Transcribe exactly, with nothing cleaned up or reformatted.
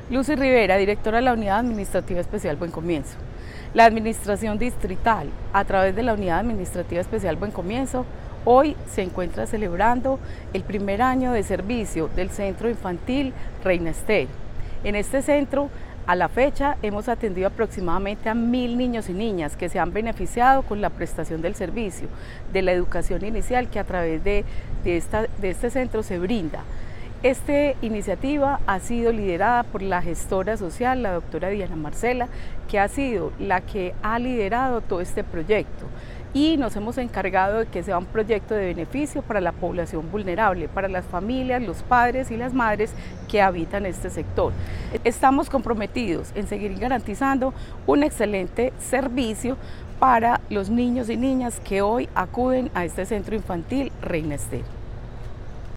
Lucy Rivera, directora de la Unidad Administrativa Especial Buen Comienzo. La Administración Distrital, a través de la Unidad Administrativa Especial Buen Comienzo, hoy se encuentra celebrando el primer año de servicio del Centro Infantil Reina Esther. En este centro, a la fecha, hemos atendido aproximadamente a mil niños y niñas que se han beneficiado con la prestación del servicio, de la educación inicial que a través de, de, esta, de este centro se brinda. Esta iniciativa ha sido liderada por la gestora social, la doctora Diana Marcela, que ha sido la que ha liderado todo este proyecto. Y nos hemos encargado de que sea un proyecto de beneficio para la población vulnerable, para las familias, los padres y las madres que habitan este sector. Estamos comprometidos en seguir garantizando un excelente servicio para los niños y niñas que hoy acuden a este centro infantil Reina Esther.